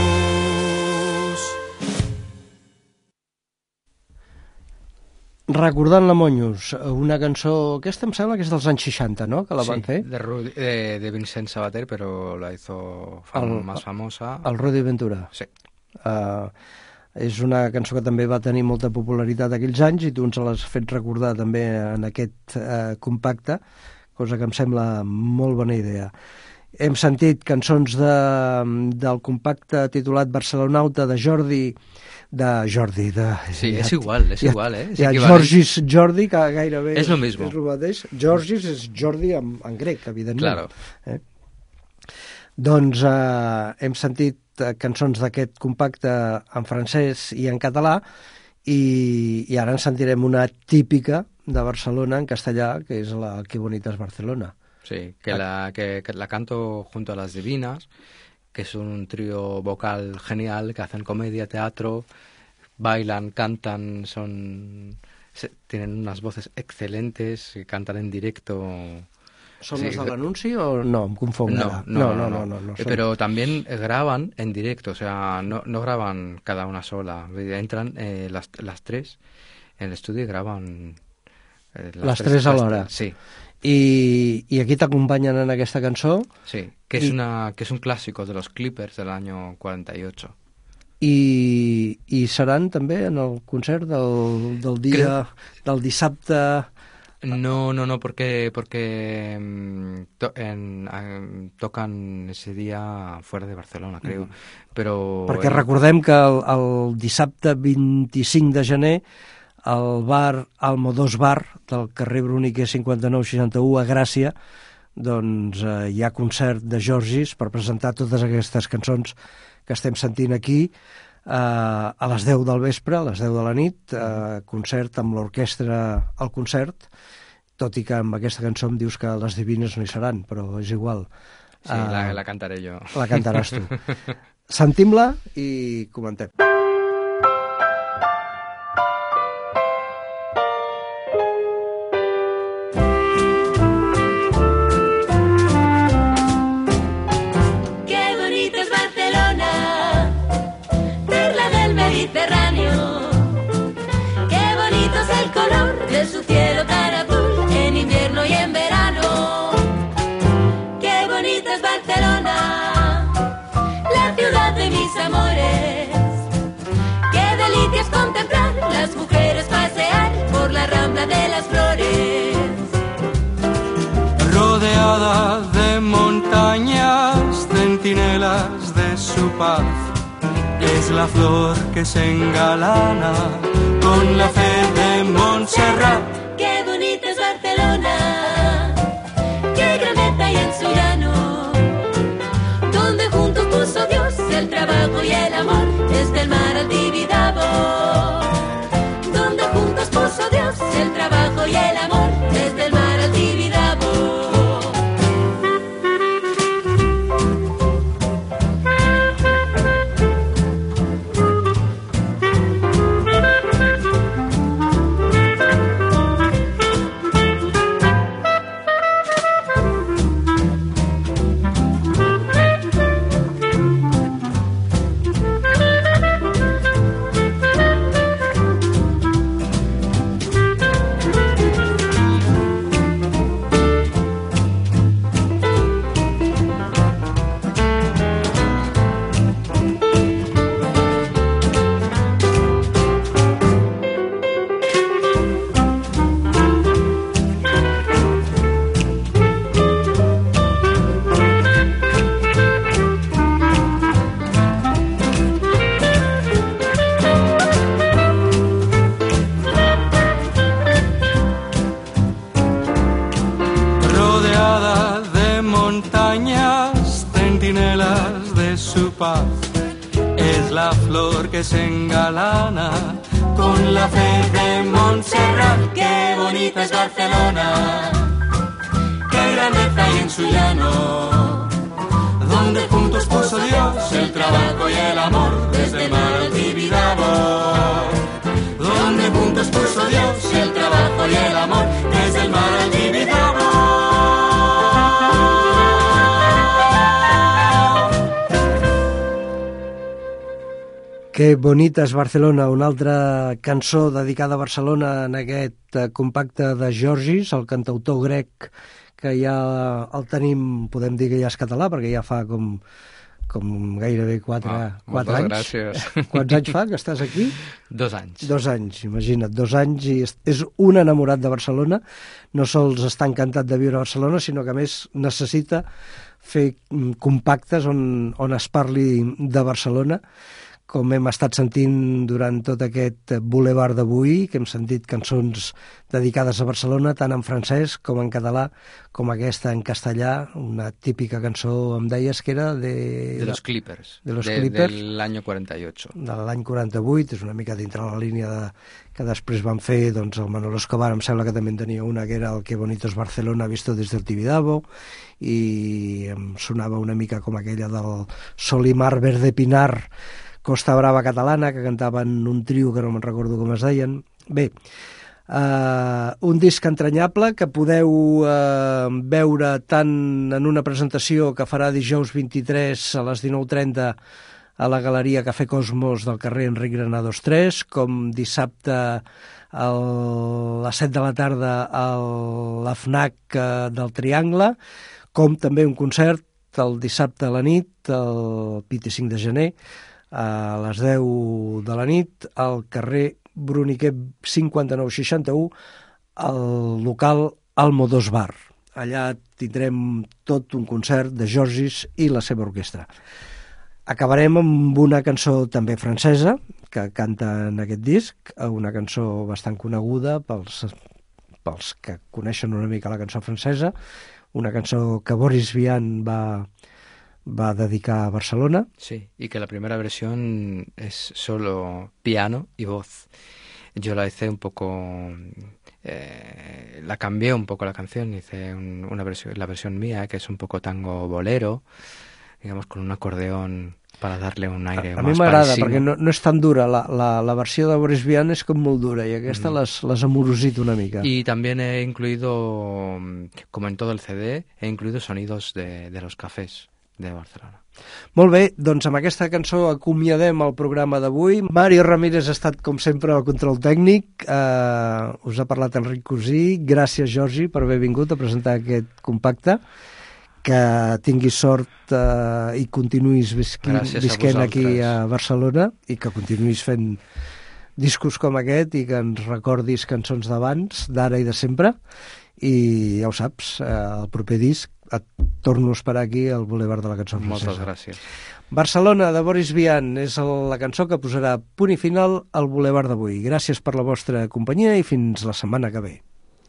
Recordant la Monyos, una cançó, aquesta em sembla que és dels anys seixanta, ¿no?, que la sí, van fer. de, Rudy, de, de Vincent Sabater, pero la hizo fam el, más famosa. El Rudy Ventura. Sí. Uh, és una cançó que també va tenir molta popularitat aquells anys i tu ens l'has fet recordar també en aquest uh, compacte, cosa que em sembla molt bona idea. Hem sentit cançons de, del compacte titulat Barcelonauta de Jordi, de Jordi, de... Sí, ja, és igual, és ja, igual, eh? És ja, equivalent. Georgis Jordi, que gairebé és, lo mismo. és el mateix. Georgis és Jordi en, en grec, evidentment. Claro. Eh? Doncs eh, hem sentit cançons d'aquest compacte en francès i en català i, i ara en sentirem una típica de Barcelona en castellà, que és la Qué bonita es Barcelona. Sí, que la, que, que la canto junto a Las Divinas, que es un trío vocal genial, que hacen comedia, teatro, bailan, cantan, son se, tienen unas voces excelentes, cantan en directo. ¿Son sí, los de l'anunci o no? Em confongo. No, No, no, no, no, no, no, no, no son... Pero también graban en directo, o sea, no, no graban cada una sola. Entran eh, las, las tres en el estudio y graban... Eh, las, las tres, tres a l'hora. Sí. Y, y aquí t'acompanyen en aquesta cançó. Sí, que es, y, una, que es un clásico de los Clippers del año cuarenta y ocho. I, i seran també en el concert del, del dia Creo... del dissabte. No, no, no, porque porque to, en, en, tocan ese día fuera de Barcelona, creo. Mm. Però perquè el... recordem que el, el dissabte vint-i-cinc de gener al bar Almodós Bar del carrer Bruniquer cinquanta-nou seixanta-u a Gràcia, doncs eh, hi ha concert de Georgis per presentar totes aquestes cançons que estem sentint aquí eh, a les deu del vespre, a les deu de la nit, eh, concert amb l'orquestra al concert, tot i que amb aquesta cançó em dius que les divines no hi seran, però és igual. Sí, uh, la, la cantaré jo. La cantaràs tu. Sentim-la i comentem. Su cielo tan azul en invierno y en verano. Qué bonita es Barcelona, la ciudad de mis amores. Qué delicia es contemplar las mujeres pasear por la rambla de las flores. Rodeada de montañas, centinelas de su paz, es la flor que se engalana con la fe de Montserrat. Qué bonita es Barcelona, qué grandeza hay en su llano, donde juntos puso Dios el trabajo y el amor, desde el mar al Tibidabo. Donde juntos puso Dios el trabajo y el amor, desde el mar al Tibidabo. Es la flor que se engalana con la fe de Montserrat. Qué bonita es Barcelona, qué grandeza hay en su llano, donde juntos puso Dios el trabajo y el amor, desde el mar al Tibidabo. Donde juntos puso Dios el trabajo y el amor, desde el mar al Tibidabo. Que bonita és Barcelona, una altra cançó dedicada a Barcelona en aquest compacte de Georgis, el cantautor grec que ja el tenim, podem dir que ja és català, perquè ja fa com, com gairebé quatre, ah, quatre anys. Gràcies. Quants anys fa que estàs aquí? Dos anys. Dos anys, imagina't, dos anys, i és un enamorat de Barcelona, no sols està encantat de viure a Barcelona, sinó que a més necessita fer compactes on, on es parli de Barcelona, com hem estat sentint durant tot aquest boulevard d'avui, que hem sentit cançons dedicades a Barcelona, tant en francès com en català, com aquesta en castellà, una típica cançó, em deies que era de... De los Clippers, de los de, Clippers del año quaranta i ocho. De l'any quaranta-vuit, és una mica dintre la línia de, que després van fer doncs, el Manolo Escobar, em sembla que també en tenia una, que era el Qué bonito es Barcelona visto desde el Tibidabo, i em sonava una mica com aquella del Sol i Mar Verde Pinar, Costa Brava catalana, que cantaven un trio que no me'n recordo com es deien. Bé, uh, un disc entranyable que podeu uh, veure tant en una presentació que farà dijous vint-i-tres a les dinou trenta a la Galeria Cafè Cosmos del carrer Enric Granados tres, com dissabte a les set de la tarda a la FNAC del Triangle, com també un concert el dissabte a la nit, el vint-i-cinc de gener, a les deu de la nit, al carrer Bruniquer cinquanta-nou seixanta-u, al local Almodós Bar. Allà tindrem tot un concert de Georgis i la seva orquestra. Acabarem amb una cançó també francesa, que canta en aquest disc, una cançó bastant coneguda pels, pels que coneixen una mica la cançó francesa, una cançó que Boris Vian va, va dedicar a Barcelona. Sí, y que la primera versión es solo piano y voz. Yo la hice un poco... Eh, la cambié un poco la canción, hice un, una versión, la versión mía, que es un poco tango bolero, digamos, con un acordeón para darle un aire a, a más mi m'agrada, parisino. perquè no, no és tan dura, la, la, la versió de Boris Vian és com molt dura, i aquesta Mm. les, les amorosit una mica. Y también he incluido, como en todo el C D, he incluido sonidos de, de los cafés de Barcelona. Molt bé, doncs amb aquesta cançó acomiadem el programa d'avui. Mario Ramírez ha estat, com sempre, al control tècnic. Eh, us ha parlat Enric Cosí. Gràcies, Jordi, per haver vingut a presentar aquest compacte. Que tinguis sort eh, i continuïs visquin, visquent aquí a Barcelona i que continuïs fent discos com aquest i que ens recordis cançons d'abans, d'ara i de sempre. I ja ho saps, eh, el proper disc et torno a esperar aquí al Boulevard de la Cançó Francesa. Moltes gràcies. Barcelona, de Boris Vian, és el, la cançó que posarà punt i final al Boulevard d'avui. Gràcies per la vostra companyia i fins la setmana que ve.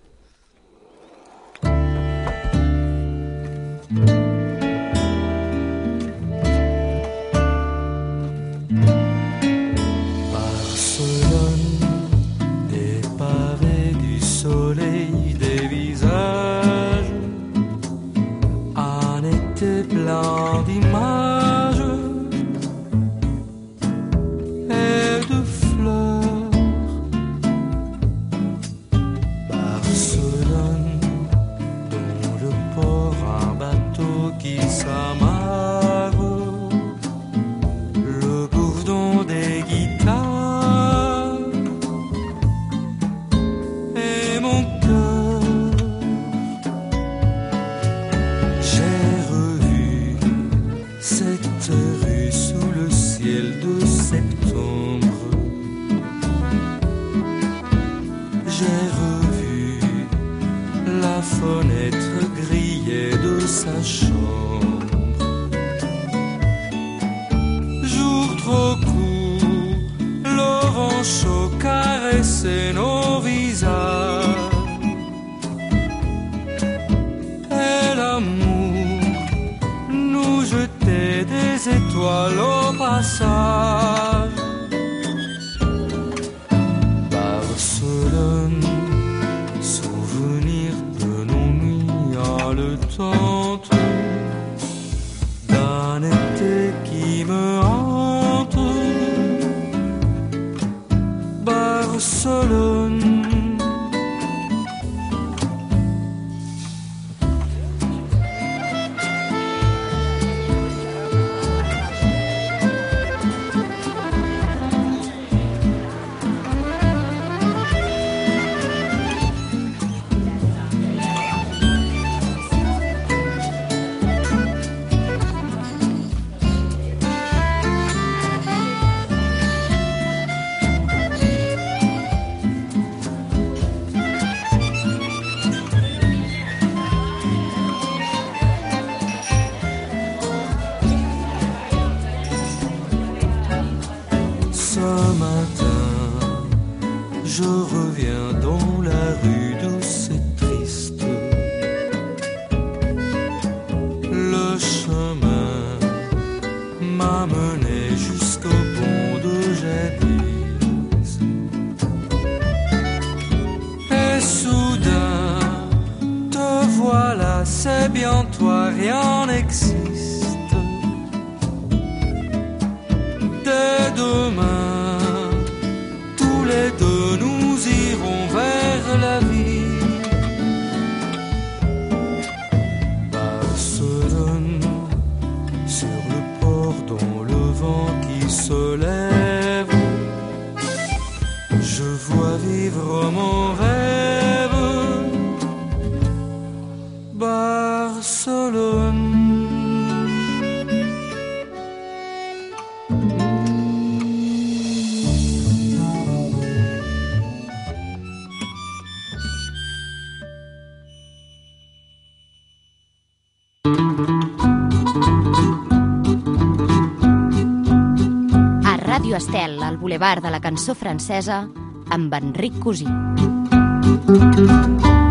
Barcelone, des pavés, du soleil, des visages, en été plein d'images et de fleurs. Barcelone, dont le port un bateau qui s'amarre, le bourdon des guitares et mon cœur. J'ai revu cette rue sous le ciel de septembre. J'ai revu la fenêtre grillée de sa chambre. Jour trop court, l'aurore chaud caressait nos visages. Et l'amour nous jetait des étoiles au passage. Barcelone, souvenir de nos nuits haletantes, d'un été qui me hante. Barcelone, ce matin, je reviens dans la rue douce et triste. Le chemin m'a mené jusqu'au pont de jadis. Et soudain, te voilà, c'est bien toi, rien n'existe. Dès demain, tous les deux nous irons vers la vie. Barcelone, sur le port dont le vent qui se lève. Je vois vivre mon rêve. Barcelone. Ràdio Estel, al Boulevard de la Cançó Francesa, amb Enric Cosí.